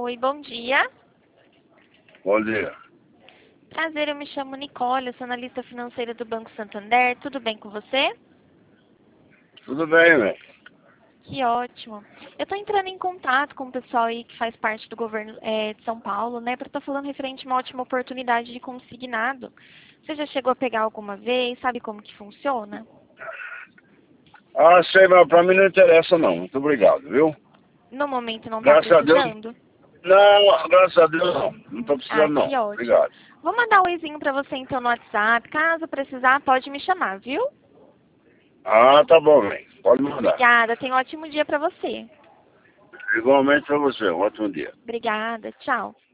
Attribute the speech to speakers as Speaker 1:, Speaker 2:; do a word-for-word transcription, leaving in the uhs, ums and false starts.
Speaker 1: Oi, bom dia.
Speaker 2: Bom dia.
Speaker 1: Prazer, eu me chamo Nicole, eu sou analista financeira do Banco Santander. Tudo bem com você?
Speaker 2: Tudo bem, velho?
Speaker 1: Que ótimo. Eu estou entrando em contato com o pessoal aí que faz parte do governo é, de São Paulo, né? Para estar falando referente a uma ótima oportunidade de consignado. Você já chegou a pegar alguma vez? Sabe como que funciona?
Speaker 2: Ah, sei, mas pra mim não interessa não. Muito obrigado, viu?
Speaker 1: No momento não está
Speaker 2: Graças a Deus.
Speaker 1: precisando?
Speaker 2: Não, graças a Deus não. Não tô
Speaker 1: Ah,
Speaker 2: precisando
Speaker 1: que
Speaker 2: não.
Speaker 1: ótimo.
Speaker 2: Obrigado.
Speaker 1: Vou mandar um oizinho para você então no WhatsApp. Caso precisar, pode me chamar, viu?
Speaker 2: Ah, tá bom, velho. Pode mandar.
Speaker 1: Obrigada. Tenha um ótimo dia para você.
Speaker 2: Igualmente pra você. Um ótimo dia.
Speaker 1: Obrigada. Tchau.